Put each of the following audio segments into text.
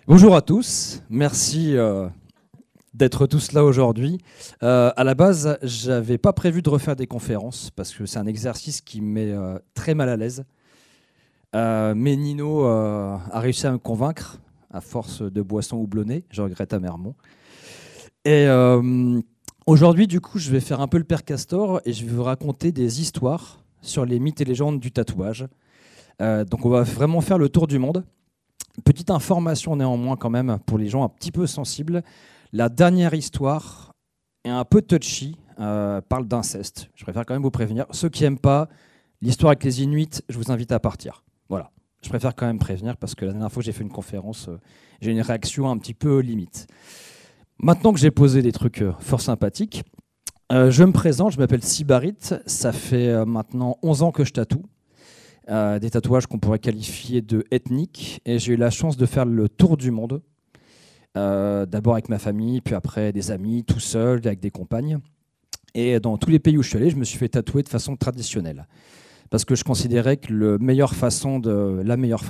Bonjour à tous, merci d'être tous là aujourd'hui. À la base, j'avais pas prévu de refaire des conférences parce que c'est un exercice qui me met très mal à l'aise. Mais Nino a réussi à me convaincre à force de boissons houblonnées, je regrette amèrement. Et aujourd'hui, du coup, je vais faire un peu le père Castor et je vais vous raconter des histoires sur les mythes et légendes du tatouage. Donc on va vraiment faire le tour du monde. Petite information néanmoins quand même pour les gens un petit peu sensibles. La dernière histoire est un peu touchy, parle d'inceste. Je préfère quand même vous prévenir. Ceux qui n'aiment pas l'histoire avec les Inuits, je vous invite à partir. Voilà. Je préfère quand même prévenir parce que la dernière fois que j'ai fait une conférence, j'ai une réaction un petit peu limite. Maintenant que j'ai posé des trucs fort sympathiques, je me présente, je m'appelle Sybarit. Ça fait maintenant 11 ans que je tatoue. Des tatouages qu'on pourrait qualifier de ethniques. Et j'ai eu la chance de faire le tour du monde. D'abord avec ma famille, puis après des amis, tout seul, avec des compagnes. Et dans tous les pays où je suis allé, je me suis fait tatouer de façon traditionnelle. Parce que je considérais que la meilleure façon de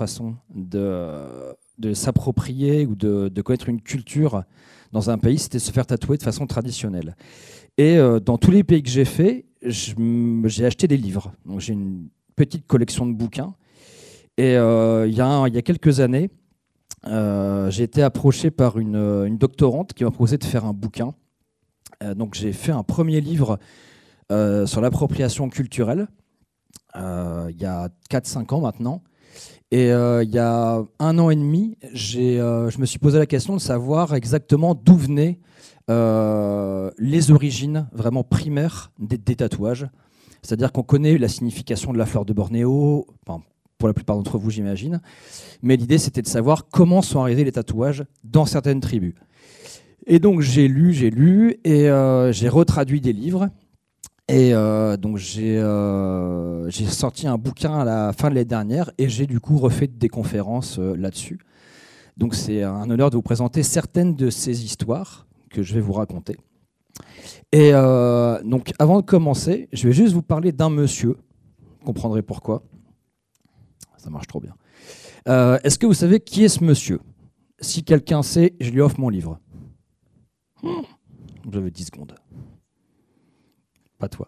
s'approprier ou de connaître une culture dans un pays, c'était de se faire tatouer de façon traditionnelle. Et dans tous les pays que j'ai fait, j'ai acheté des livres. Donc j'ai une petite collection de bouquins. Et il y a quelques années, j'ai été approché par une doctorante qui m'a proposé de faire un bouquin. Donc j'ai fait un premier livre sur l'appropriation culturelle, il y a 4-5 ans maintenant. Et il y a 1 an et demi, je me suis posé la question de savoir exactement d'où venaient les origines vraiment primaires des tatouages. C'est-à-dire qu'on connaît la signification de la fleur de Bornéo, enfin, pour la plupart d'entre vous j'imagine, mais l'idée c'était de savoir comment sont arrivés les tatouages dans certaines tribus. Et donc j'ai lu, et j'ai retraduit des livres, et donc j'ai sorti un bouquin à la fin de l'année dernière, et j'ai du coup refait des conférences là-dessus. Donc c'est un honneur de vous présenter certaines de ces histoires que je vais vous raconter. Et donc, avant de commencer, je vais juste vous parler d'un monsieur. Vous comprendrez pourquoi. Ça marche trop bien. Est-ce que vous savez qui est ce monsieur? Si quelqu'un sait, je lui offre mon livre. Vous avez 10 secondes. Pas toi.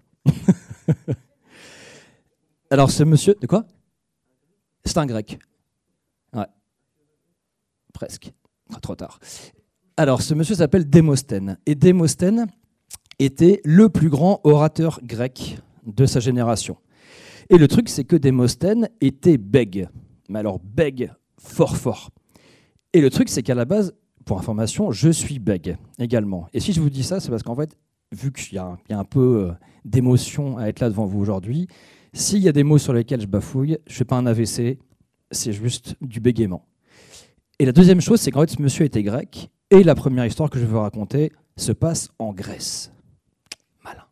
Alors, ce monsieur... De quoi? C'est un grec. Ouais. Presque. Trop tard. Alors, ce monsieur s'appelle Démosthène. Et Démosthène était le plus grand orateur grec de sa génération. Et le truc, c'est que Démosthène était bègue. Mais alors bègue, fort. Et le truc, c'est qu'à la base, pour information, je suis bègue également. Et si je vous dis ça, c'est parce qu'en fait, vu qu'il y a un peu d'émotion à être là devant vous aujourd'hui, s'il y a des mots sur lesquels je bafouille, je ne fais pas un AVC, c'est juste du bégaiement. Et la deuxième chose, c'est qu'en fait, ce monsieur était grec, et la première histoire que je vais vous raconter se passe en Grèce. Malin.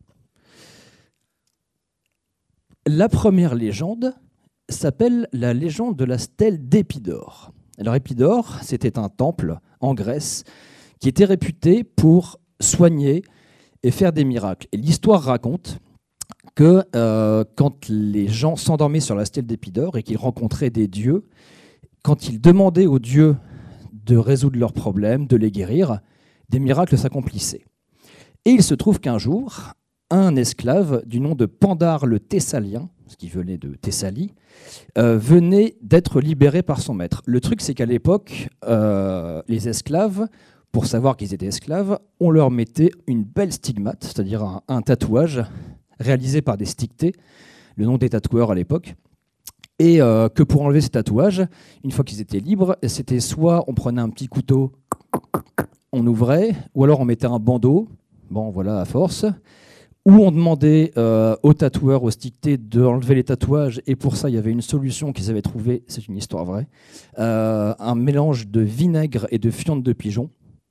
La première légende s'appelle la légende de la stèle d'Épidore. Alors Épidore, c'était un temple en Grèce qui était réputé pour soigner et faire des miracles. Et l'histoire raconte que quand les gens s'endormaient sur la stèle d'Épidore et qu'ils rencontraient des dieux, quand ils demandaient aux dieux de résoudre leurs problèmes, de les guérir, des miracles s'accomplissaient. Et il se trouve qu'un jour, un esclave du nom de Pandare le Thessalien, ce qui venait de Thessalie, venait d'être libéré par son maître. Le truc, c'est qu'à l'époque, les esclaves, pour savoir qu'ils étaient esclaves, on leur mettait une belle stigmate, c'est-à-dire un tatouage réalisé par des stictés, le nom des tatoueurs à l'époque. Et que pour enlever ces tatouages, une fois qu'ils étaient libres, c'était soit on prenait un petit couteau, on ouvrait, ou alors on mettait un bandeau, bon voilà à force, ou on demandait aux tatoueurs, aux stictés, d'enlever les tatouages, et pour ça il y avait une solution qu'ils avaient trouvée, c'est une histoire vraie, un mélange de vinaigre et de fientes de pigeon.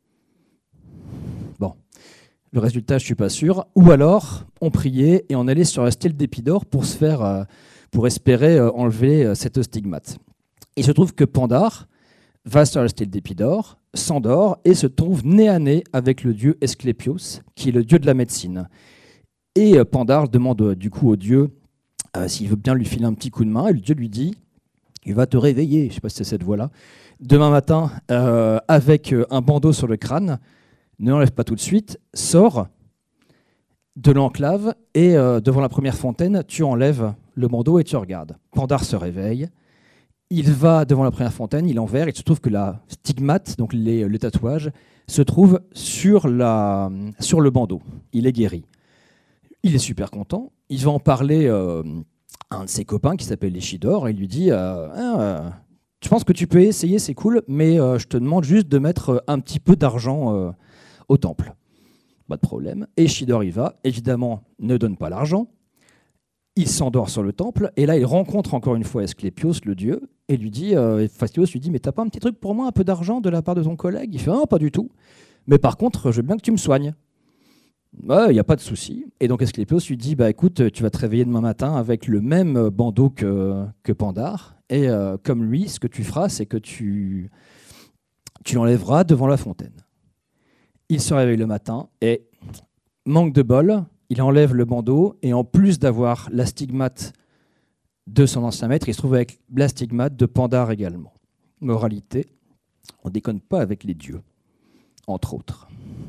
Bon, le résultat je suis pas sûr. Ou alors on priait et on allait sur la stèle d'Épidore pour se faire... pour espérer enlever cette stigmate. Il se trouve que Pandare va sur la stèle d'Épidore, s'endort et se trouve nez à nez avec le dieu Esclépios, qui est le dieu de la médecine. Et Pandare demande du coup au dieu s'il veut bien lui filer un petit coup de main, et le dieu lui dit il va te réveiller, je ne sais pas si c'est cette voix-là, demain matin, avec un bandeau sur le crâne, ne l'enlève pas tout de suite, sors de l'enclave et devant la première fontaine, tu enlèves le bandeau et tu regardes. Pandar se réveille, il va devant la première fontaine, il envers, il se trouve que la stigmate, donc le tatouage, se trouve sur le bandeau. Il est guéri. Il est super content. Il va en parler à un de ses copains qui s'appelle Ishidor et il lui dit je pense que tu peux essayer, c'est cool, mais je te demande juste de mettre un petit peu d'argent au temple. Pas de problème. Et Ishidor y va. Évidemment, ne donne pas l'argent. Il s'endort sur le temple et là, il rencontre encore une fois Asclépios, le dieu, et lui dit, Fascios lui dit, mais t'as pas un petit truc pour moi, un peu d'argent de la part de ton collègue? Il fait, non, pas du tout. Mais par contre, je veux bien que tu me soignes. Il n'y a pas de souci. Et donc Asclépios lui dit, bah écoute, tu vas te réveiller demain matin avec le même bandeau que Pandar. Et comme lui, ce que tu feras, c'est que tu l'enlèveras devant la fontaine. Il se réveille le matin et, manque de bol, il enlève le bandeau et en plus d'avoir la stigmate de son ancien maître, il se trouve avec la stigmate de Pandar également. Moralité, on ne déconne pas avec les dieux, entre autres.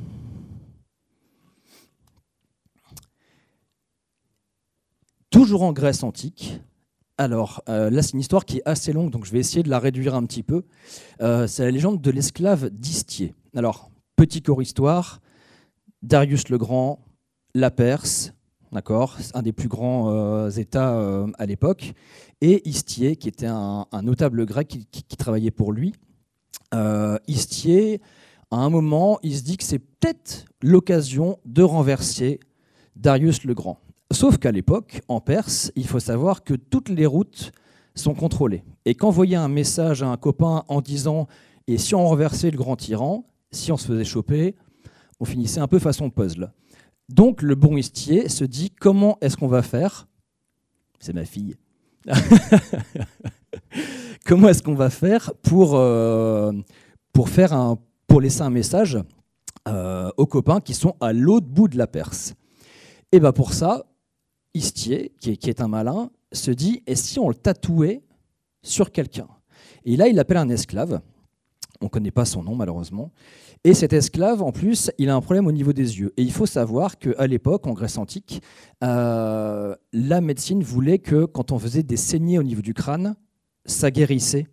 Toujours en Grèce antique. Alors là, c'est une histoire qui est assez longue, donc je vais essayer de la réduire un petit peu. C'est la légende de l'esclave d'Istié. Alors, petit corps histoire, Darius le Grand, la Perse, d'accord, un des plus grands États à l'époque, et Istié, qui était un notable grec qui travaillait pour lui. Istié, à un moment, il se dit que c'est peut-être l'occasion de renverser Darius le Grand. Sauf qu'à l'époque, en Perse, il faut savoir que toutes les routes sont contrôlées. Et qu'envoyer un message à un copain en disant « et si on renversait le grand tyran », si on se faisait choper, on finissait un peu façon puzzle. Donc le bon Istié se dit « comment est-ce qu'on va faire ?» C'est ma fille. Comment est-ce qu'on va faire pour laisser un message aux copains qui sont à l'autre bout de la Perse? Et bien pour ça, Istié, qui est un malin, se dit « et si on le tatouait sur quelqu'un ?» Et là, il appelle un esclave. On ne connaît pas son nom, malheureusement. Et cet esclave, en plus, il a un problème au niveau des yeux. Et il faut savoir qu'à l'époque, en Grèce antique, la médecine voulait que quand on faisait des saignées au niveau du crâne, ça guérissait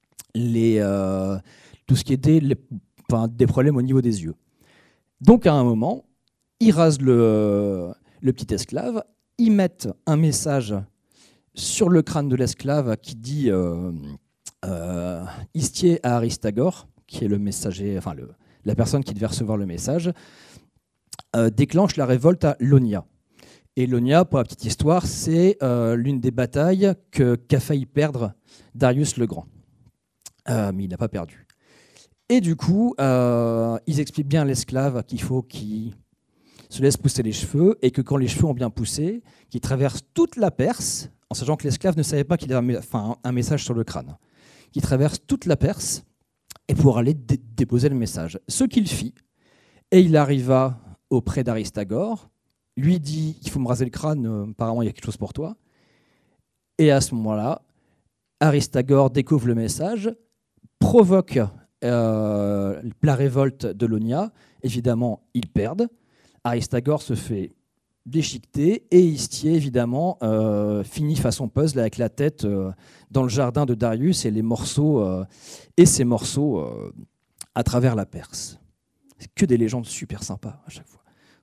tout ce qui était des problèmes au niveau des yeux. Donc, à un moment, ils rasent le petit esclave, ils mettent un message sur le crâne de l'esclave qui dit Istié à Aristagore, qui est le messager, enfin la personne qui devait recevoir le message, déclenche la révolte à Ionia. Et Ionia, pour la petite histoire, c'est l'une des batailles qu'a failli perdre Darius le Grand. Mais il n'a pas perdu. Et du coup, ils expliquent bien à l'esclave qu'il faut qu'il se laisse pousser les cheveux et que quand les cheveux ont bien poussé, qu'il traverse toute la Perse, en sachant que l'esclave ne savait pas qu'il avait un message sur le crâne, qu'il traverse toute la Perse et pour aller déposer le message. Ce qu'il fit, et il arriva auprès d'Aristagore, lui dit « il faut me raser le crâne, apparemment il y a quelque chose pour toi ». Et à ce moment-là, Aristagore découvre le message, provoque la révolte de Ionia. Évidemment, ils perdent. Aristagore se fait déchiqueter et Istié, évidemment, finit façon puzzle avec la tête dans le jardin de Darius et ces morceaux à travers la Perse. C'est que des légendes super sympas à chaque fois.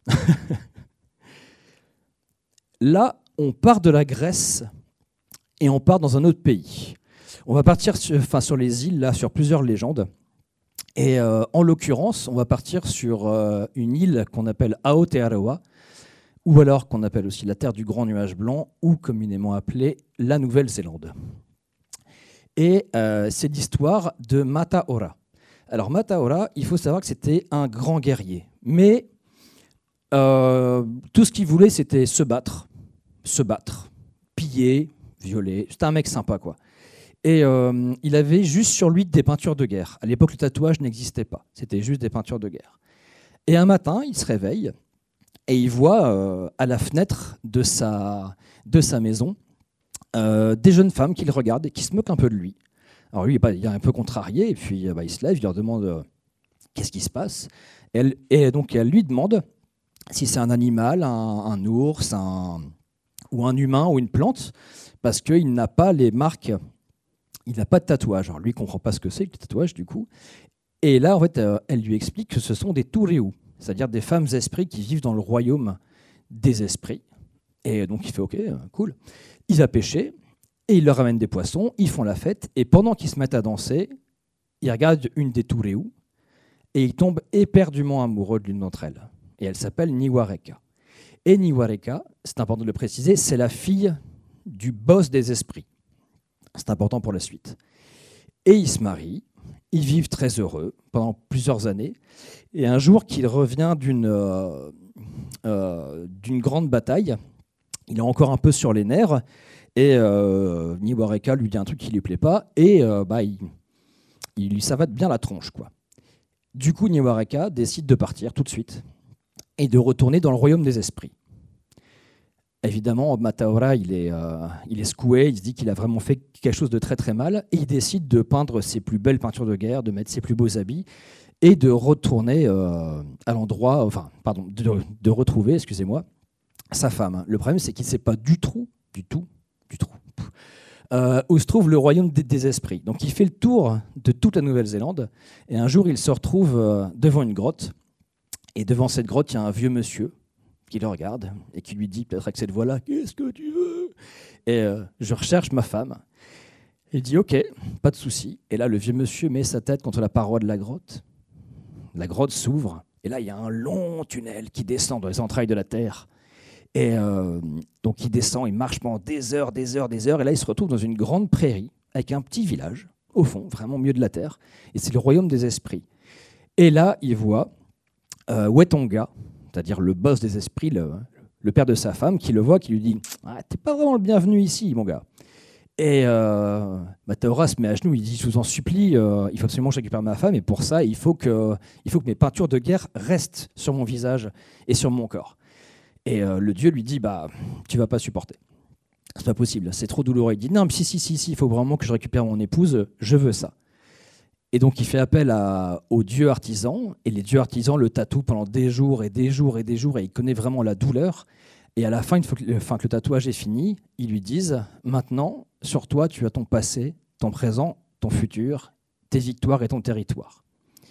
Là, on part de la Grèce et on part dans un autre pays. On va partir sur les îles, là, sur plusieurs légendes. Et en l'occurrence, on va partir sur une île qu'on appelle Aotearoa, ou alors qu'on appelle aussi la terre du grand nuage blanc, ou communément appelée la Nouvelle-Zélande. Et c'est l'histoire de Mataora. Alors Mataora, il faut savoir que c'était un grand guerrier, mais tout ce qu'il voulait, c'était se battre, piller, violer. C'était un mec sympa, quoi. Et il avait juste sur lui des peintures de guerre. À l'époque, le tatouage n'existait pas. C'était juste des peintures de guerre. Et un matin, il se réveille et il voit à la fenêtre de sa maison des jeunes femmes qui le regardent et qui se moquent un peu de lui. Alors lui, il est un peu contrarié, et puis il se lève, il leur demande qu'est-ce qui se passe. Donc elle lui demande si c'est un animal, un ours, ou un humain, ou une plante, parce qu'il n'a pas les marques, il n'a pas de tatouage. Alors lui, il ne comprend pas ce que c'est, le tatouage, du coup. Et là, en fait, elle lui explique que ce sont des Turiu, c'est-à-dire des femmes esprits qui vivent dans le royaume des esprits. Et donc il fait OK, cool. Il va pêcher, et il leur ramène des poissons, ils font la fête, et pendant qu'ils se mettent à danser, il regarde une des Turiu, et il tombe éperdument amoureux de l'une d'entre elles. Et elle s'appelle Niwareka. Et Niwareka, c'est important de le préciser, c'est la fille du boss des esprits. C'est important pour la suite. Et ils se marient, ils vivent très heureux pendant plusieurs années. Et un jour qu'il revient d'une grande bataille, il est encore un peu sur les nerfs, et Niwareka lui dit un truc qui ne lui plaît pas, et il lui savate bien la tronche, quoi. Du coup, Niwareka décide de partir tout de suite et de retourner dans le royaume des esprits. Évidemment, Mataora, il est secoué, il se dit qu'il a vraiment fait quelque chose de très très mal, et il décide de peindre ses plus belles peintures de guerre, de mettre ses plus beaux habits, et de retourner à l'endroit, de retrouver, sa femme. Le problème, c'est qu'il ne sait pas du tout, où se trouve le royaume des esprits. Donc il fait le tour de toute la Nouvelle-Zélande, et un jour il se retrouve devant une grotte, et devant cette grotte, il y a un vieux monsieur qui le regarde et qui lui dit, peut-être avec cette voix-là, « Qu'est-ce que tu veux ?» Et je recherche ma femme. Il dit « Ok, pas de souci. » Et là, le vieux monsieur met sa tête contre la paroi de la grotte. La grotte s'ouvre, et là, il y a un long tunnel qui descend dans les entrailles de la terre. Et donc il descend, il marche pendant des heures, et là il se retrouve dans une grande prairie avec un petit village, au fond, vraiment au milieu de la terre, et c'est le royaume des esprits. Et là, il voit Wetonga, c'est-à-dire le boss des esprits, le père de sa femme, qui le voit, qui lui dit « Ah, t'es pas vraiment le bienvenu ici, mon gars ». Et Mataora se met à genoux, il dit « Je vous en supplie, il faut absolument que je récupère ma femme, et pour ça, il faut que mes peintures de guerre restent sur mon visage et sur mon corps ». Et le dieu lui dit bah, « Tu vas pas supporter. C'est pas possible, c'est trop douloureux. » Il dit « Non, mais si, il faut vraiment que je récupère mon épouse, je veux ça. » Et donc il fait appel aux dieux artisans, et les dieux artisans le tatouent pendant des jours, et il connaît vraiment la douleur. Et à la fin, une fois que le tatouage est fini, ils lui disent « Maintenant, sur toi, tu as ton passé, ton présent, ton futur, tes victoires et ton territoire. »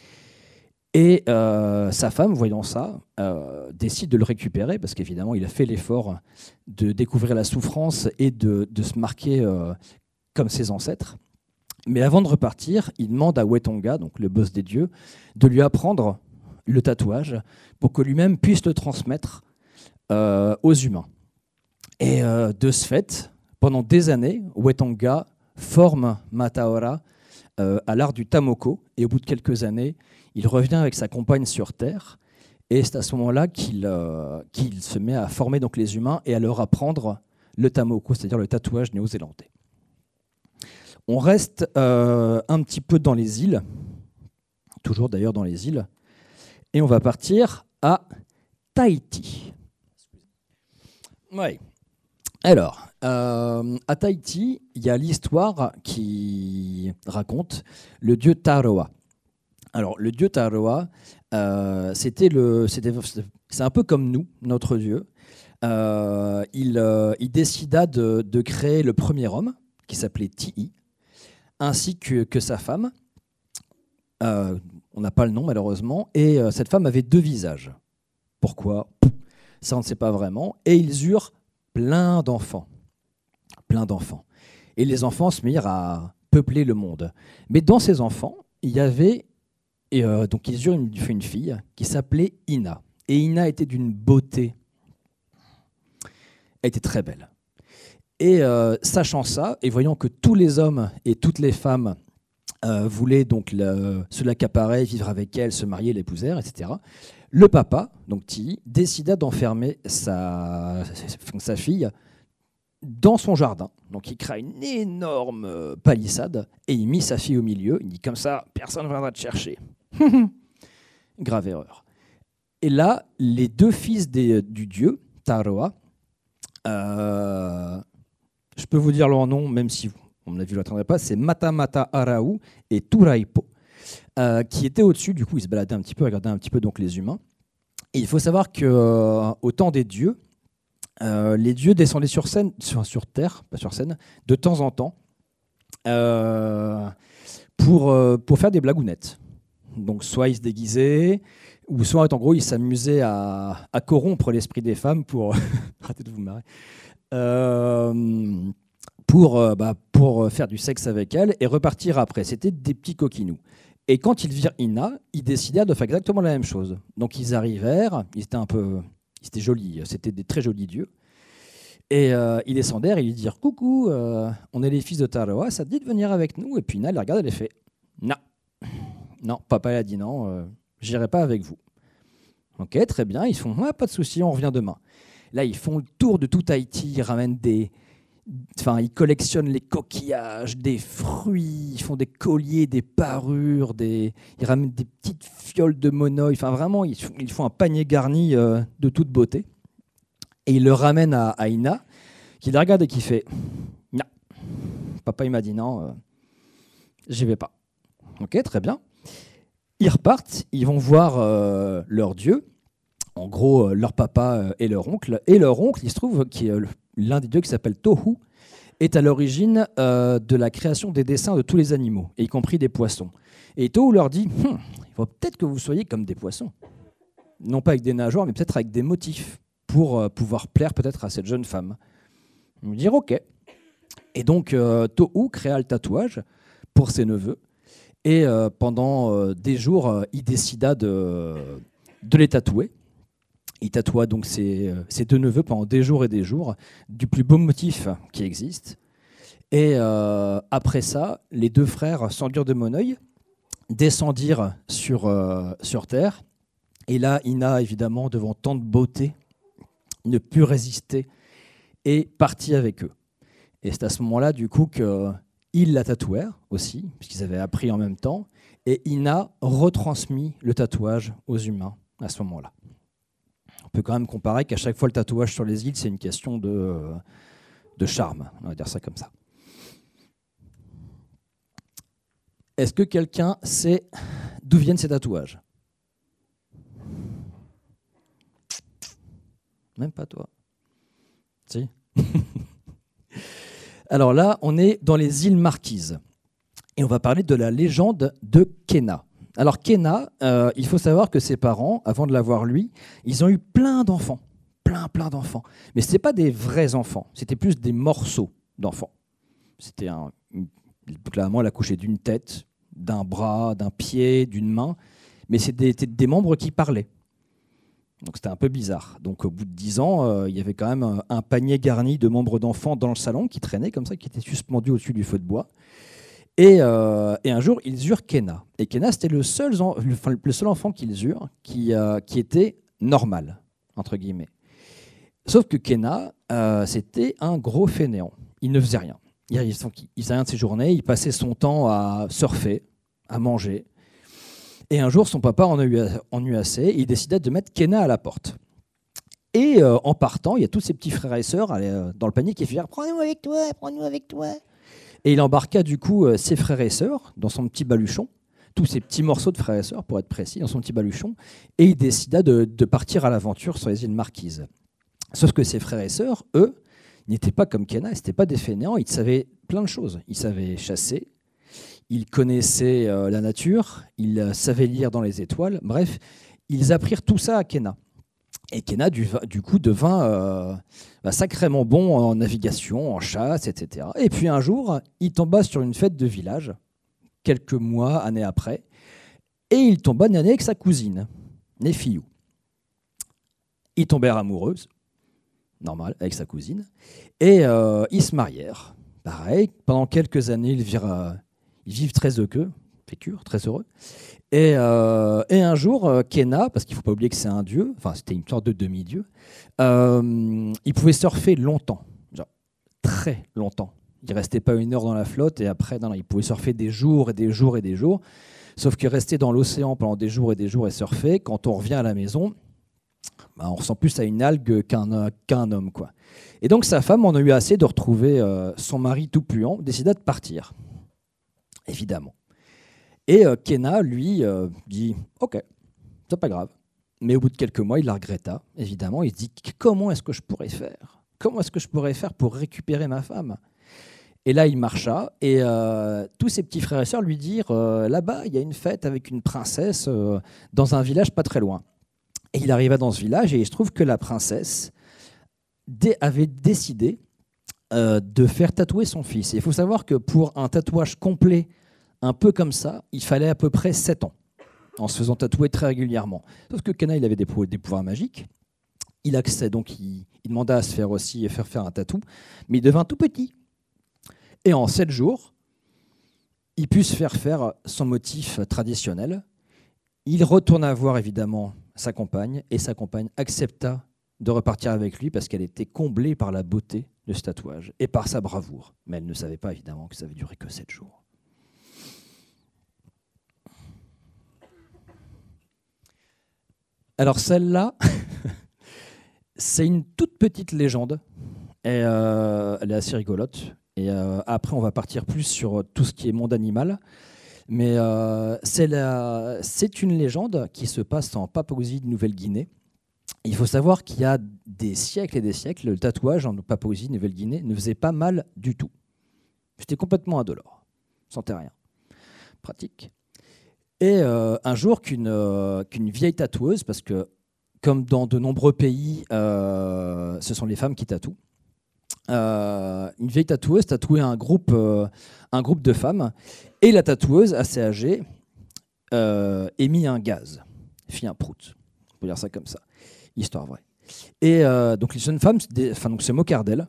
Et sa femme, voyant ça, décide de le récupérer, parce qu'évidemment, il a fait l'effort de découvrir la souffrance et de se marquer comme ses ancêtres. Mais avant de repartir, il demande à Wetonga, donc le boss des dieux, de lui apprendre le tatouage pour que lui-même puisse le transmettre aux humains. Et de ce fait, pendant des années, Wetonga forme Mataora à l'art du tamoko, et au bout de quelques années, il revient avec sa compagne sur Terre, et c'est à ce moment-là qu'il se met à former donc les humains et à leur apprendre le tamoko, c'est-à-dire le tatouage néo-zélandais. On reste un petit peu dans les îles, toujours d'ailleurs dans les îles, et on va partir à Tahiti. Ouais. Alors, à Tahiti, il y a l'histoire qui raconte le dieu Taroa. Alors, le dieu Taroa, c'est un peu comme nous, notre dieu. Il décida de créer le premier homme, qui s'appelait Ti'i, ainsi que sa femme. On n'a pas le nom, malheureusement. Et cette femme avait 2 visages. Pourquoi ? Ça, on ne sait pas vraiment. Et ils eurent plein d'enfants. Et les enfants se mirent à peupler le monde. Mais dans ces enfants, il y avait... donc ils eurent une fille qui s'appelait Ina. Et Ina était d'une beauté. Elle était très belle. Et sachant ça, et voyant que tous les hommes et toutes les femmes voulaient donc se l'accaparer, vivre avec elle, se marier, l'épouser, etc., le papa, donc Ti'i, décida d'enfermer sa fille dans son jardin. Donc il crée une énorme palissade et il mit sa fille au milieu. Il dit comme ça, personne ne viendra te chercher. Grave erreur. Et là, les 2 fils du dieu, Taroa, je peux vous dire leur nom, même si on a vu, je ne l'attendrai pas. C'est Mata Mata Arau et Turaipo, qui étaient au-dessus. Du coup, ils se baladaient un petit peu, regardaient un petit peu donc les humains. Et il faut savoir qu'au temps des dieux, les dieux descendaient sur terre, pas sur scène, de temps en temps, pour faire des blagounettes. Donc soit ils se déguisaient, ou soit en gros ils s'amusaient à corrompre l'esprit des femmes pour arrêtez de vous marrer, pour faire du sexe avec elles et repartir après. C'était des petits coquinous. Et quand ils virent Ina, ils décidèrent de faire exactement la même chose. Donc ils arrivèrent, ils étaient jolis, c'était des très jolis dieux. Et ils descendèrent et ils dirent « Coucou, on est les fils de Taroa, ça te dit de venir avec nous ?» Et puis Ina les regarde, elle les fait « Non, non, papa a dit non, j'irai pas avec vous. » Ok, très bien, ils font « Pas de souci, on revient demain. » Là, ils font le tour de tout Haïti, ils ramènent ils collectionnent les coquillages, des fruits, ils font des colliers, des parures, ils ramènent des petites fioles de monoï. Enfin, vraiment, ils font un panier garni de toute beauté. Et ils le ramènent à Ina, qui les regarde et qui fait « Non, papa il m'a dit non, j'y vais pas. » Ok, très bien. Ils repartent, ils vont voir leur dieu, en gros leur papa et leur oncle. Et leur oncle, il se trouve, qui est l'un des dieux qui s'appelle Tohu, est à l'origine de la création des dessins de tous les animaux, y compris des poissons. Et Tohu leur dit « Il faut peut-être que vous soyez comme des poissons. Non pas avec des nageoires, mais peut-être avec des motifs, pour pouvoir plaire peut-être à cette jeune femme. » Ils me dirent « Ok. » Et donc Tohu créa le tatouage pour ses neveux. Et pendant des jours, il décida de les tatouer. Il tatoua donc ses deux neveux pendant des jours et des jours, du plus beau motif qui existe. Et après ça, les deux frères s'endurent de Monoï, descendirent sur terre. Et là, Ina, évidemment, devant tant de beauté, ne put résister et partit avec eux. Et c'est à ce moment-là, du coup, qu'ils la tatouèrent aussi, puisqu'ils avaient appris en même temps. Et Ina retransmit le tatouage aux humains à ce moment-là. On peut quand même comparer qu'à chaque fois, le tatouage sur les îles, c'est une question de charme. On va dire ça comme ça. Est-ce que quelqu'un sait d'où viennent ces tatouages ? Même pas toi. Si. Alors là, on est dans les îles Marquises. Et on va parler de la légende de Khéna. Alors Khéna, il faut savoir que ses parents, avant de l'avoir lui, ils ont eu plein d'enfants. Plein d'enfants. Mais ce n'étaient pas des vrais enfants. C'était plus des morceaux d'enfants. C'était clairement, elle accouchait d'une tête, d'un bras, d'un pied, d'une main. Mais c'était des membres qui parlaient. Donc c'était un peu bizarre. Donc au bout de 10 ans, il y avait quand même un panier garni de membres d'enfants dans le salon qui traînait comme ça, qui était suspendu au-dessus du feu de bois. Et un jour, ils eurent Khéna. Et Khéna, c'était le seul enfant qu'ils eurent qui était normal, entre guillemets. Sauf que Khéna, c'était un gros fainéant. Il ne faisait rien. Il faisait rien de ses journées. Il passait son temps à surfer, à manger. Et un jour, son papa en a eu assez. Et il décida de mettre Khéna à la porte. Et en partant, il y a tous ses petits frères et sœurs dans le panier qui firent « Prends-nous avec toi, prends-nous avec toi ». Et il embarqua du coup ses frères et sœurs dans son petit baluchon, tous ces petits morceaux de frères et sœurs pour être précis, dans son petit baluchon, et il décida de partir à l'aventure sur les îles Marquises. Sauf que ses frères et sœurs, eux, n'étaient pas comme Khéna, ils n'étaient pas des fainéants, ils savaient plein de choses. Ils savaient chasser, ils connaissaient la nature, ils savaient lire dans les étoiles, bref, ils apprirent tout ça à Khéna. Et Khéna, du coup, devint sacrément bon en navigation, en chasse, etc. Et puis un jour, il tomba sur une fête de village, quelques mois, années après, et il tomba nez avec sa cousine, Néfiou. Ils tombèrent amoureux, normal, avec sa cousine, et ils se marièrent. Pareil, pendant quelques années, ils vivent très heureux, très heureux. Et un jour, Khéna, parce qu'il ne faut pas oublier que c'est un dieu, enfin c'était une sorte de demi-dieu, il pouvait surfer longtemps, genre très longtemps. Il ne restait pas une heure dans la flotte et après, non, il pouvait surfer des jours et des jours et des jours. Sauf que rester dans l'océan pendant des jours et surfer, quand on revient à la maison, on ressent plus à une algue qu'un homme, quoi. Et donc sa femme en a eu assez de retrouver son mari tout puant, décida de partir, évidemment. Et Kenna, lui, dit « Ok, c'est pas grave ». Mais au bout de quelques mois, il la regretta, évidemment. Il se dit « Comment est-ce que je pourrais faire ? Comment est-ce que je pourrais faire pour récupérer ma femme ?» Et là, il marcha, et tous ses petits frères et sœurs lui dirent là-bas, il y a une fête avec une princesse dans un village pas très loin. Et il arriva dans ce village, et il se trouve que la princesse avait décidé de faire tatouer son fils. Et il faut savoir que pour un tatouage complet, un peu comme ça, il fallait à peu près 7 ans, en se faisant tatouer très régulièrement. Sauf que Kenna, il avait des pouvoirs magiques. Il accède, donc il demanda à se faire aussi faire un tatou, mais il devint tout petit. Et en 7 jours, il put se faire son motif traditionnel. Il retourna voir évidemment sa compagne, et sa compagne accepta de repartir avec lui parce qu'elle était comblée par la beauté de ce tatouage et par sa bravoure. Mais elle ne savait pas évidemment que ça avait duré que 7 jours. Alors celle-là, c'est une toute petite légende, et elle est assez rigolote. Et après, on va partir plus sur tout ce qui est monde animal. Mais c'est une légende qui se passe en Papouasie-Nouvelle-Guinée. Il faut savoir qu'il y a des siècles et des siècles, le tatouage en Papouasie-Nouvelle-Guinée ne faisait pas mal du tout. C'était complètement indolore, sentait rien. Pratique. Et un jour qu'une vieille tatoueuse, parce que comme dans de nombreux pays, ce sont les femmes qui tatouent, une vieille tatoueuse tatouait un groupe de femmes, et la tatoueuse, assez âgée, émit un gaz, fit un prout, on peut dire ça comme ça, histoire vraie. Et donc les jeunes femmes se moquèrent d'elle.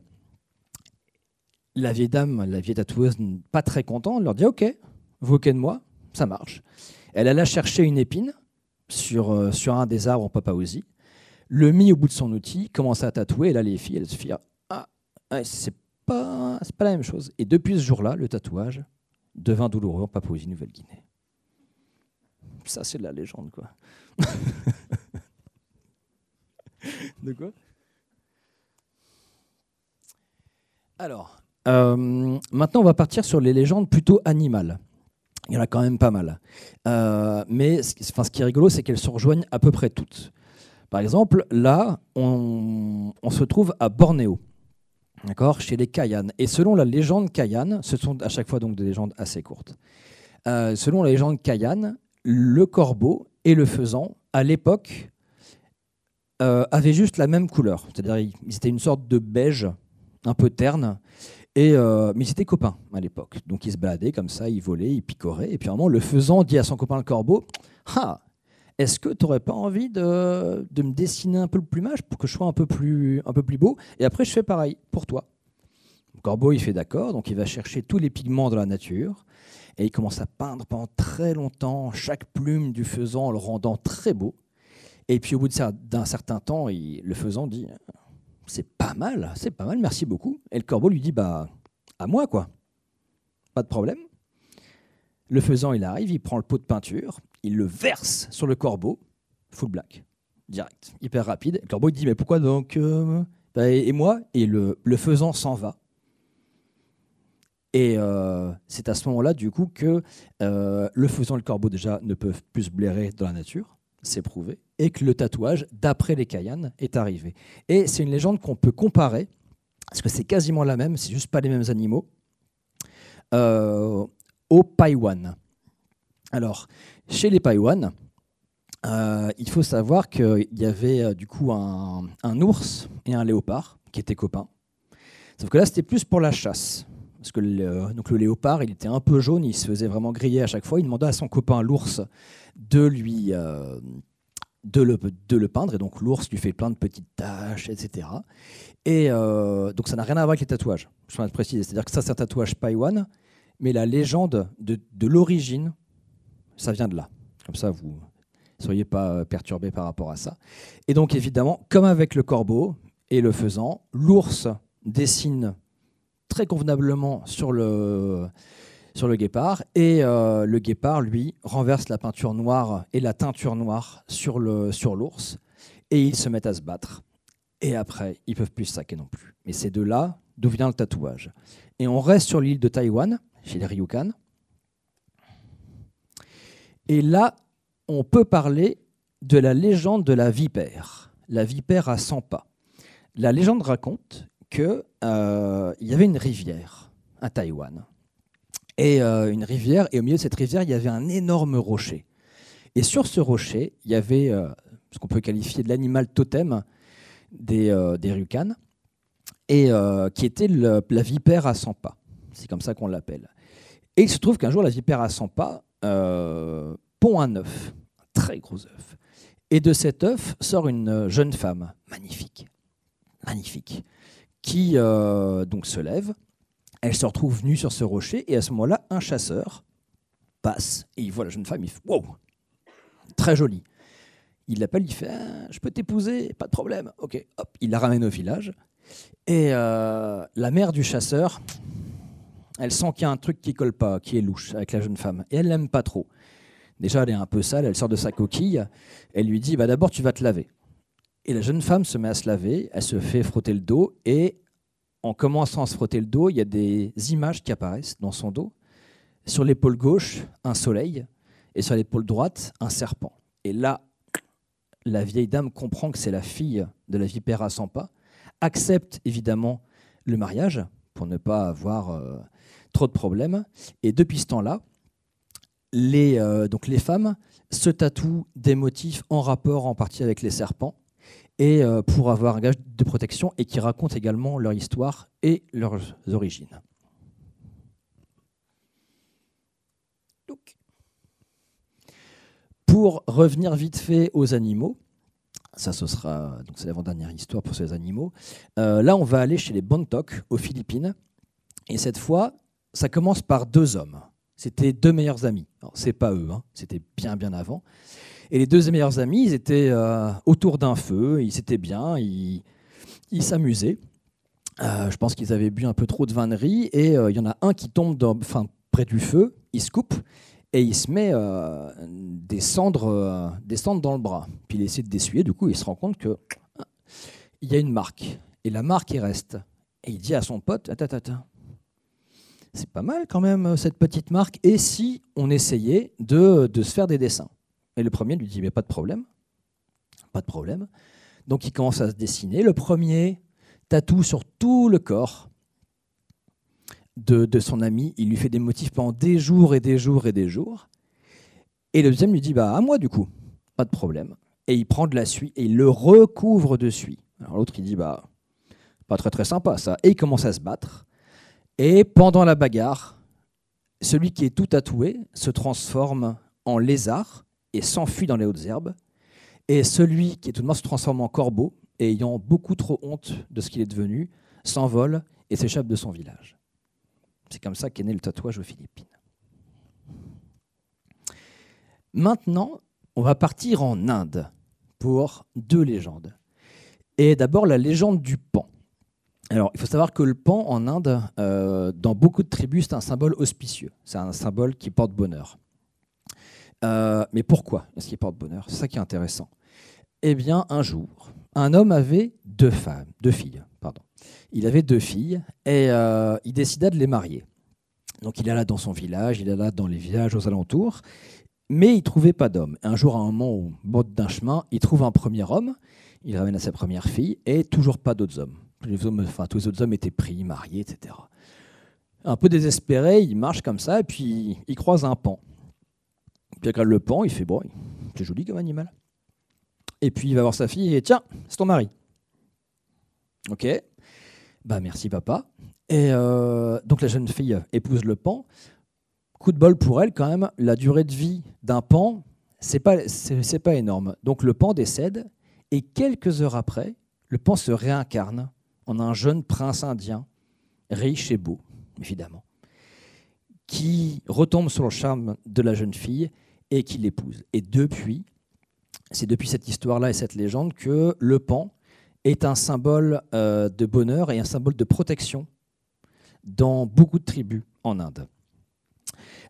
La vieille dame, la vieille tatoueuse, pas très contente, leur dit « Ok, vous moquez de moi, ça marche ». Elle alla chercher une épine sur un des arbres en Papouasie, le mit au bout de son outil, commença à tatouer, et là les filles, elles se firent « Ah, ouais, c'est pas la même chose ». Et depuis ce jour-là, le tatouage devint douloureux en Papouasie-Nouvelle-Guinée. Ça, c'est de la légende, quoi. De quoi ? Alors, maintenant, on va partir sur les légendes plutôt animales. Il y en a quand même pas mal. Mais ce qui est rigolo, c'est qu'elles se rejoignent à peu près toutes. Par exemple, là, on se trouve à Bornéo, d'accord, chez les Kayanes. Et selon la légende Kayane, ce sont à chaque fois donc des légendes assez courtes. Selon la légende Kayane, le corbeau et le faisan, à l'époque, avaient juste la même couleur. C'est-à-dire ils étaient une sorte de beige, un peu terne, mais ils étaient copains à l'époque. Donc ils se baladaient comme ça, ils volaient, ils picoraient. Et puis à un moment, le faisan dit à son copain le corbeau « Ah, est-ce que tu n'aurais pas envie de me dessiner un peu le plumage pour que je sois un peu plus beau ? Et après, je fais pareil pour toi. » Le corbeau, il fait d'accord, donc il va chercher tous les pigments de la nature. Et il commence à peindre pendant très longtemps chaque plume du faisan en le rendant très beau. Et puis au bout d'un certain temps, le faisan dit « C'est pas mal, merci beaucoup. » Et le corbeau lui dit « Bah, à moi, quoi. Pas de problème. » Le faisan, il arrive, il prend le pot de peinture, il le verse sur le corbeau, full black, direct, hyper rapide. Le corbeau, il dit « Mais pourquoi donc et moi ?» Et le faisan s'en va. Et c'est à ce moment-là, du coup, que le faisan et le corbeau, déjà, ne peuvent plus se blairer dans la nature, c'est prouvé, et que le tatouage, d'après les Kayanes, est arrivé. Et c'est une légende qu'on peut comparer, parce que c'est quasiment la même, c'est juste pas les mêmes animaux, aux Paiwan. Alors, chez les Paiwan, il faut savoir qu'il y avait du coup un ours et un léopard qui étaient copains. Sauf que là, c'était plus pour la chasse. Parce que donc le léopard, il était un peu jaune, il se faisait vraiment griller à chaque fois. Il demanda à son copain l'ours de le peindre. Et donc l'ours lui fait plein de petites taches, etc. Et donc ça n'a rien à voir avec les tatouages, je tiens à le préciser. C'est-à-dire que ça, c'est un tatouage Paiwan, mais la légende de l'origine, ça vient de là. Comme ça, vous ne soyez pas perturbés par rapport à ça. Et donc évidemment, comme avec le corbeau et le faisan, l'ours dessine très convenablement sur le guépard, et le guépard, lui, renverse la peinture noire et la teinture noire sur l'ours, et ils se mettent à se battre. Et après, ils ne peuvent plus se saquer non plus. Mais c'est de là d'où vient le tatouage. Et on reste sur l'île de Taïwan, chez les Ryukyu. Et là, on peut parler de la légende de la vipère à 100 pas. La légende raconte qu'il y avait une rivière à Taïwan. Et une rivière, et au milieu de cette rivière, il y avait un énorme rocher. Et sur ce rocher, il y avait ce qu'on peut qualifier de l'animal totem des Ryukyu, et qui était la vipère à 100 pas. C'est comme ça qu'on l'appelle. Et il se trouve qu'un jour, la vipère à 100 pas pond un œuf, un très gros œuf. Et de cet œuf sort une jeune femme, magnifique, qui donc se lève. Elle se retrouve nue sur ce rocher, et à ce moment-là, un chasseur passe, et il voit la jeune femme, il fait « Wow !» Très jolie. Il l'appelle, il fait « Je peux t'épouser, pas de problème. » Ok, hop, il la ramène au village. Et la mère du chasseur, elle sent qu'il y a un truc qui colle pas, qui est louche avec la jeune femme. Et elle l'aime pas trop. Déjà, elle est un peu sale, elle sort de sa coquille. Elle lui dit d'abord, tu vas te laver. Et la jeune femme se met à se laver, elle se fait frotter le dos. Et en commençant à se frotter le dos, il y a des images qui apparaissent dans son dos. Sur l'épaule gauche, un soleil. Et sur l'épaule droite, un serpent. Et là, la vieille dame comprend que c'est la fille de la vipère à 100 pas, accepte évidemment le mariage pour ne pas avoir trop de problèmes. Et depuis ce temps-là, les femmes se tatouent des motifs en rapport en partie avec les serpents et pour avoir un gage de protection et qui racontent également leur histoire et leurs origines. Donc, pour revenir vite fait aux animaux, ça, ce sera donc c'est l'avant-dernière histoire pour ces animaux. Là, on va aller chez les Bontoc aux Philippines. Et cette fois, ça commence par deux hommes. C'était deux meilleurs amis. Alors, c'est pas eux, hein, c'était bien avant. Et les deux meilleurs amis, ils étaient autour d'un feu, ils étaient bien, ils s'amusaient. Je pense qu'ils avaient bu un peu trop de vin de riz. Et il y en a un qui tombe près du feu, il se coupe. Et il se met des cendres dans le bras. Puis il essaie de d'essuyer, du coup, il se rend compte qu'il y a une marque. Et la marque, il reste. Et il dit à son pote, attends, c'est pas mal quand même, cette petite marque. Et si on essayait de se faire des dessins? Et le premier lui dit, mais pas de problème. Pas de problème. Donc il commence à se dessiner. Le premier tatoue sur tout le corps de son ami, il lui fait des motifs pendant des jours. Et le deuxième lui dit à moi du coup, pas de problème. Et il prend de la suie et il le recouvre de suie. Alors l'autre il dit pas très sympa ça. Et il commence à se battre. Et pendant la bagarre, celui qui est tout tatoué se transforme en lézard et s'enfuit dans les hautes herbes. Et celui qui est tout de même se transforme en corbeau et ayant beaucoup trop honte de ce qu'il est devenu, s'envole et s'échappe de son village. C'est comme ça qu'est né le tatouage aux Philippines. Maintenant, on va partir en Inde pour deux légendes. Et d'abord, la légende du pan. Alors, il faut savoir que le pan en Inde, dans beaucoup de tribus, c'est un symbole auspicieux. C'est un symbole qui porte bonheur. Mais pourquoi est-ce qu'il porte bonheur? C'est ça qui est intéressant. Eh bien, un jour, un homme avait deux filles. Il avait deux filles et il décida de les marier. Donc il alla dans son village, il alla dans les villages aux alentours, mais il ne trouvait pas d'homme. Un jour, à un moment, au bord d'un chemin, il trouve un premier homme, il ramène à sa première fille et toujours pas d'autres hommes. Tous les autres hommes étaient pris, mariés, etc. Un peu désespéré, il marche comme ça et puis il croise un paon. Puis il regarde le paon, il fait bon, c'est joli comme animal. Et puis il va voir sa fille et tiens, c'est ton mari. Ok, merci papa. Et donc la jeune fille épouse le paon. Coup de bol pour elle quand même, la durée de vie d'un paon, c'est pas énorme. Donc le paon décède et quelques heures après, le paon se réincarne en un jeune prince indien, riche et beau, évidemment, qui retombe sur le charme de la jeune fille et qui l'épouse. Et c'est depuis cette histoire-là et cette légende que le paon est un symbole de bonheur et un symbole de protection dans beaucoup de tribus en Inde.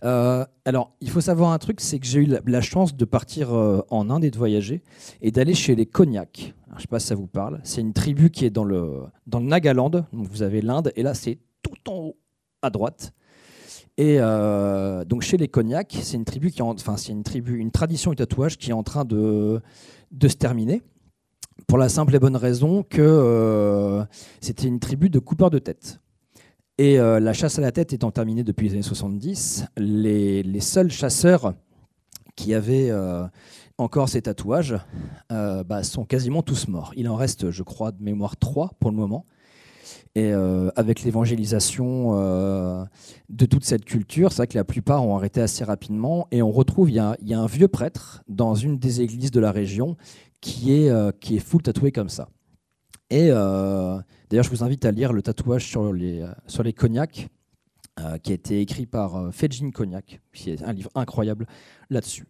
Alors, il faut savoir un truc, c'est que j'ai eu la chance de partir en Inde et de voyager et d'aller chez les Konyak. Alors, je ne sais pas si ça vous parle. C'est une tribu qui est dans le Nagaland. Donc vous avez l'Inde et là, c'est tout en haut à droite. Et donc chez les Konyak, c'est une tribu une tradition du tatouage qui est en train de se terminer. Pour la simple et bonne raison que c'était une tribu de coupeurs de tête. Et la chasse à la tête étant terminée depuis les années 70, les seuls chasseurs qui avaient encore ces tatouages sont quasiment tous morts. Il en reste, je crois, de mémoire 3 pour le moment. Et avec l'évangélisation de toute cette culture, c'est vrai que la plupart ont arrêté assez rapidement. Et on retrouve, il y a un vieux prêtre dans une des églises de la région qui est full tatoué comme ça. Et d'ailleurs, je vous invite à lire le tatouage sur les Konyak, qui a été écrit par Fejin Konyak, qui est un livre incroyable là-dessus.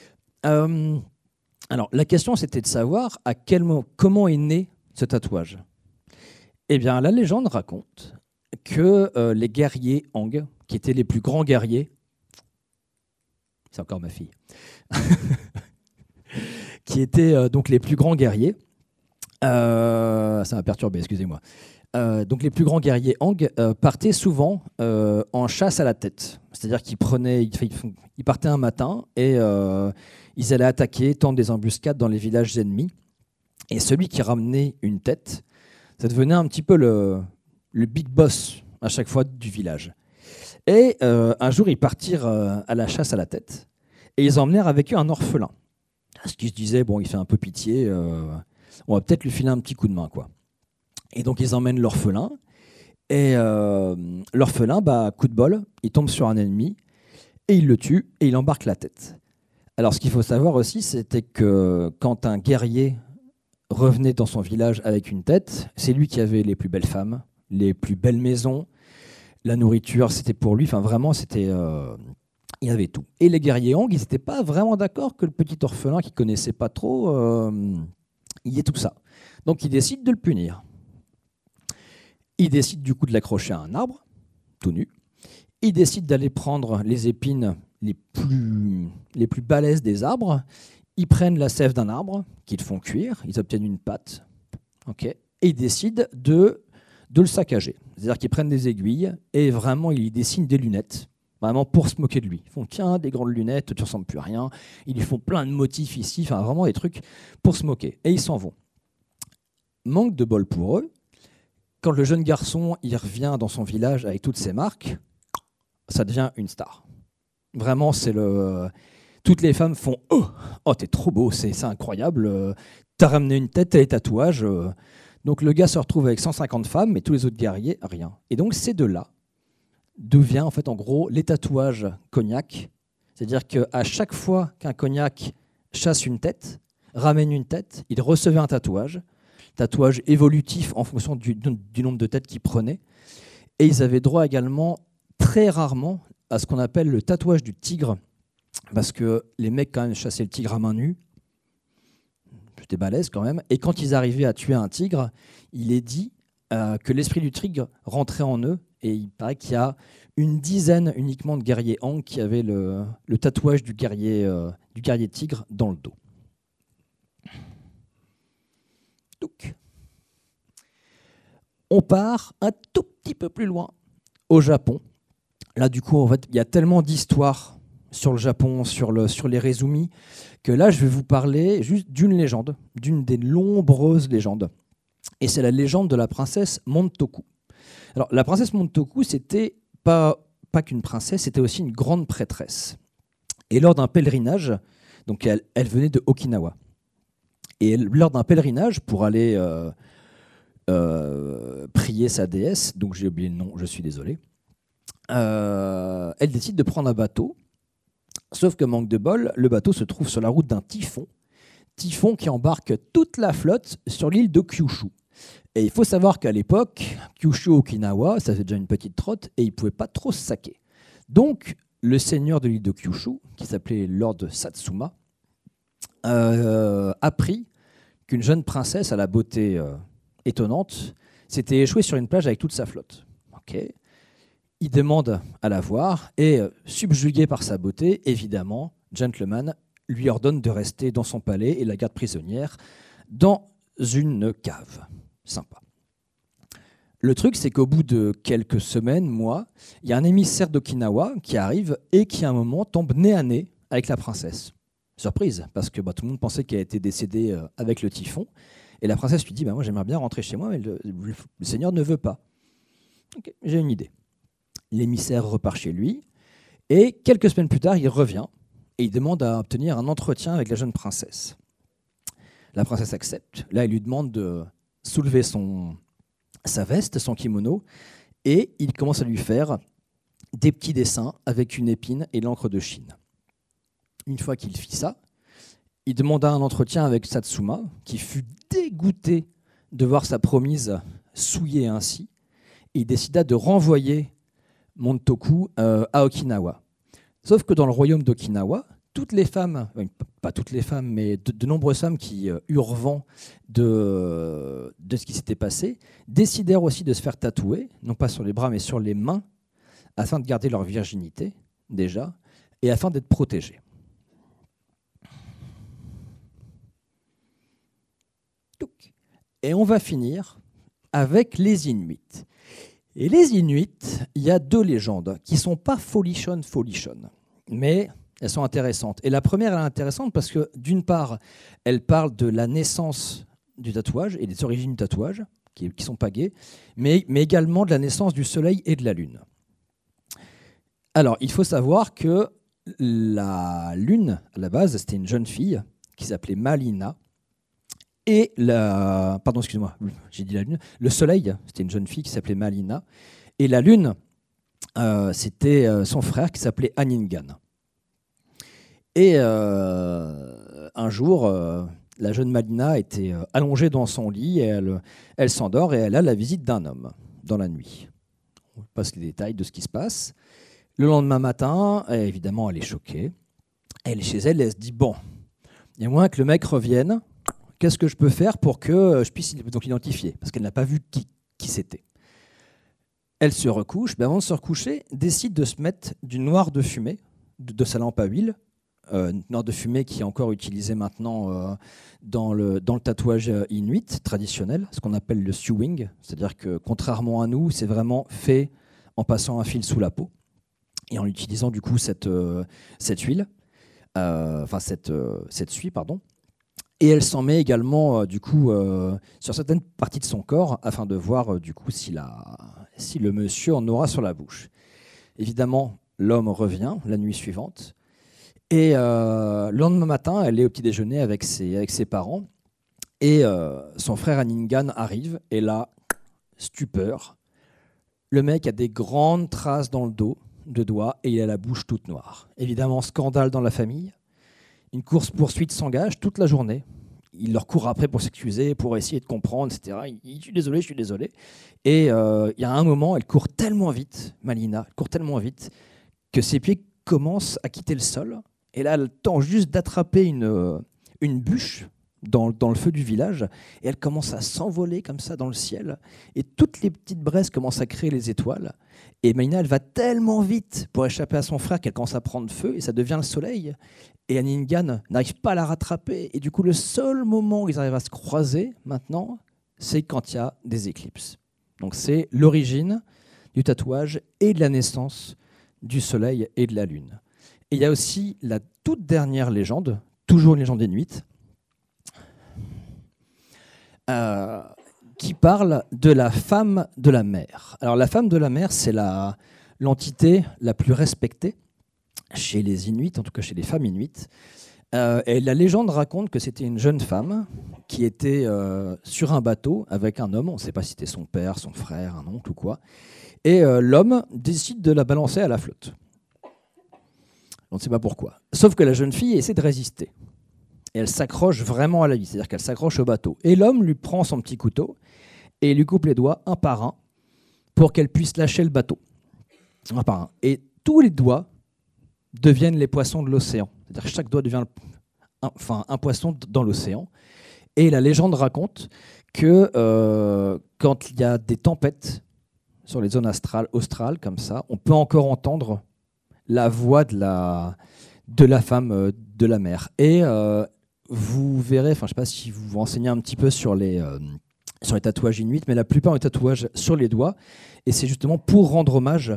Alors, la question, c'était de savoir comment est né ce tatouage. Eh bien, la légende raconte que les guerriers Hang, qui étaient les plus grands guerriers, c'est encore ma fille, qui étaient donc les plus grands guerriers, ça m'a perturbé, excusez-moi. Donc les plus grands guerriers Hang partaient souvent en chasse à la tête. C'est-à-dire qu'ils partaient un matin et ils allaient attaquer, tendre des embuscades dans les villages ennemis. Et celui qui ramenait une tête, ça devenait un petit peu le big boss à chaque fois du village. Et un jour, ils partirent à la chasse à la tête et ils emmenèrent avec eux un orphelin. Parce qu'ils se disaient, bon, il fait un peu pitié, on va peut-être lui filer un petit coup de main, quoi. Et donc, ils emmènent l'orphelin. Et l'orphelin, coup de bol, il tombe sur un ennemi et il le tue et il embarque la tête. Alors, ce qu'il faut savoir aussi, c'était que quand un guerrier revenait dans son village avec une tête, c'est lui qui avait les plus belles femmes, les plus belles maisons, la nourriture, c'était pour lui. Enfin, vraiment, il y avait tout. Et les guerriers Hang, ils n'étaient pas vraiment d'accord que le petit orphelin qui ne connaissait pas trop, il y ait tout ça. Donc, ils décident de le punir. Ils décident du coup de l'accrocher à un arbre, tout nu. Ils décident d'aller prendre les épines les plus balèzes des arbres. Ils prennent la sève d'un arbre qu'ils font cuire. Ils obtiennent une pâte. Okay, et ils décident de le saccager. C'est-à-dire qu'ils prennent des aiguilles et vraiment, ils lui dessinent des lunettes. Vraiment pour se moquer de lui. Ils font, tiens, des grandes lunettes, tu ne ressembles plus à rien. Ils lui font plein de motifs ici. Enfin, vraiment des trucs pour se moquer. Et ils s'en vont. Manque de bol pour eux. Quand le jeune garçon il revient dans son village avec toutes ses marques, ça devient une star. Vraiment, toutes les femmes font « Oh, t'es trop beau, c'est incroyable, t'as ramené une tête, t'as les tatouages. » Donc le gars se retrouve avec 150 femmes, mais tous les autres guerriers, rien. Et donc c'est de là d'où vient en fait en gros les tatouages Konyak. C'est-à-dire qu'à chaque fois qu'un Konyak chasse une tête, ramène une tête, il recevait un tatouage évolutif en fonction du nombre de têtes qu'ils prenaient. Et ils avaient droit également, très rarement, à ce qu'on appelle le tatouage du tigre, parce que les mecs quand même chassaient le tigre à main nue, c'était balèze quand même, et quand ils arrivaient à tuer un tigre, il est dit que l'esprit du tigre rentrait en eux, et il paraît qu'il y a une dizaine uniquement de guerriers Hang qui avaient le tatouage du guerrier tigre dans le dos. Donc, on part un tout petit peu plus loin, au Japon. Là, du coup, en fait, il y a tellement d'histoires sur le Japon, sur les Rezumi, que là, je vais vous parler juste d'une légende, d'une des nombreuses légendes. Et c'est la légende de la princesse Montoku. Alors, la princesse Montoku, c'était pas qu'une princesse, c'était aussi une grande prêtresse. Et lors d'un pèlerinage, donc elle venait de Okinawa. Et lors d'un pèlerinage pour aller prier sa déesse, donc j'ai oublié le nom, je suis désolé, elle décide de prendre un bateau, sauf que manque de bol, le bateau se trouve sur la route d'un typhon qui embarque toute la flotte sur l'île de Kyushu. Et il faut savoir qu'à l'époque, Kyushu Okinawa, ça fait déjà une petite trotte, et il ne pouvait pas trop se saquer. Donc, le seigneur de l'île de Kyushu, qui s'appelait Lord Satsuma, apprit qu'une jeune princesse à la beauté étonnante s'était échouée sur une plage avec toute sa flotte. Okay. il demande à la voir et, subjugué par sa beauté, évidemment, Gentleman lui ordonne de rester dans son palais et la garde prisonnière dans une cave. Sympa. Le truc, c'est qu'au bout de quelques semaines, mois, il y a un émissaire d'Okinawa qui arrive et qui, à un moment, tombe nez à nez avec la princesse. Surprise, parce que tout le monde pensait qu'elle était décédée avec le typhon. Et la princesse lui dit, moi j'aimerais bien rentrer chez moi, mais le seigneur ne veut pas. Okay, j'ai une idée. L'émissaire repart chez lui, et quelques semaines plus tard, il revient, et il demande à obtenir un entretien avec la jeune princesse. La princesse accepte. Là, il lui demande de soulever sa veste, son kimono, et il commence à lui faire des petits dessins avec une épine et l'encre de Chine. Une fois qu'il fit ça, il demanda un entretien avec Satsuma, qui fut dégoûté de voir sa promise souillée ainsi, et il décida de renvoyer Montoku à Okinawa. Sauf que dans le royaume d'Okinawa, toutes les femmes, pas toutes les femmes, mais de nombreuses femmes qui eurent vent de ce qui s'était passé, décidèrent aussi de se faire tatouer, non pas sur les bras, mais sur les mains, afin de garder leur virginité, déjà, et afin d'être protégées. Et on va finir avec les Inuits. Et les Inuits, il y a deux légendes qui ne sont pas folichonnes, mais elles sont intéressantes. Et la première, elle est intéressante parce que, d'une part, elle parle de la naissance du tatouage et des origines du tatouage, qui ne sont pas gays, mais également de la naissance du soleil et de la lune. Alors, il faut savoir que la lune, à la base, c'était une jeune fille qui s'appelait Malina. Et pardon, excuse-moi, j'ai dit la lune. Le soleil, c'était une jeune fille qui s'appelait Malina. Et la lune, c'était son frère qui s'appelait Aningan. Et un jour, la jeune Malina était allongée dans son lit et elle s'endort et elle a la visite d'un homme dans la nuit. On passe les détails de ce qui se passe. Le lendemain matin, évidemment, elle est choquée. Elle est chez elle et elle se dit, bon, il y a moins que le mec revienne. Qu'est-ce que je peux faire pour que je puisse donc l'identifier? Parce qu'elle n'a pas vu qui c'était. Elle se recouche, mais avant de se recoucher, décide de se mettre du noir de fumée de sa lampe à huile, noir de fumée qui est encore utilisé maintenant dans le tatouage inuit traditionnel, ce qu'on appelle le sewing, c'est-à-dire que contrairement à nous, c'est vraiment fait en passant un fil sous la peau et en utilisant du coup cette huile, cette suie, pardon. Et elle s'en met également du coup sur certaines parties de son corps afin de voir du coup si le monsieur en aura sur la bouche. Évidemment, l'homme revient la nuit suivante et le lendemain matin, elle est au petit déjeuner avec ses parents et son frère Aningan arrive et là, stupeur, le mec a des grandes traces dans le dos de doigts et il a la bouche toute noire. Évidemment, scandale dans la famille. Une course-poursuite s'engage toute la journée. Il leur court après pour s'excuser, pour essayer de comprendre, etc. Je suis désolé. Et il y a un moment, elle court tellement vite, Malina, elle court tellement vite, que ses pieds commencent à quitter le sol. Et là, elle tente juste d'attraper une bûche dans le feu du village. Et elle commence à s'envoler comme ça dans le ciel. Et toutes les petites braises commencent à créer les étoiles. Et Malina, elle va tellement vite pour échapper à son frère qu'elle commence à prendre feu et ça devient le soleil. Et Aningan n'arrive pas à la rattraper. Et du coup, le seul moment où ils arrivent à se croiser maintenant, c'est quand il y a des éclipses. Donc c'est l'origine du tatouage et de la naissance du soleil et de la lune. Et il y a aussi la toute dernière légende, toujours une légende inuite, qui parle de la femme de la mer. Alors la femme de la mer, c'est l'entité la plus respectée chez les Inuits, en tout cas chez les femmes inuites. Et la légende raconte que c'était une jeune femme qui était sur un bateau avec un homme, on ne sait pas si c'était son père, son frère, un oncle ou quoi, et l'homme décide de la balancer à la flotte. On ne sait pas pourquoi. Sauf que la jeune fille essaie de résister. Et elle s'accroche vraiment à la vie, c'est-à-dire qu'elle s'accroche au bateau. Et l'homme lui prend son petit couteau et lui coupe les doigts un par un pour qu'elle puisse lâcher le bateau. Un par un. Et tous les doigts deviennent les poissons de l'océan. C'est-à-dire que chaque doigt devient un poisson dans l'océan. Et la légende raconte que quand il y a des tempêtes sur les zones australes, comme ça, on peut encore entendre la voix de la femme de la mer. Et vous verrez, enfin, je ne sais pas si vous vous renseignez un petit peu sur les tatouages inuits, mais la plupart ont des tatouages sur les doigts. Et c'est justement pour rendre hommage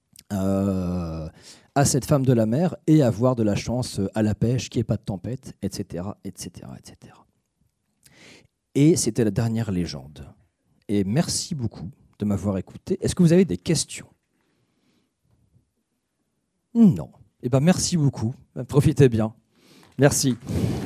à cette femme de la mer et avoir de la chance à la pêche, qu'il n'y ait pas de tempête, etc., etc., etc. Et c'était la dernière légende. Et merci beaucoup de m'avoir écouté. Est-ce que vous avez des questions? Non. Eh ben, merci beaucoup. Profitez bien. Merci.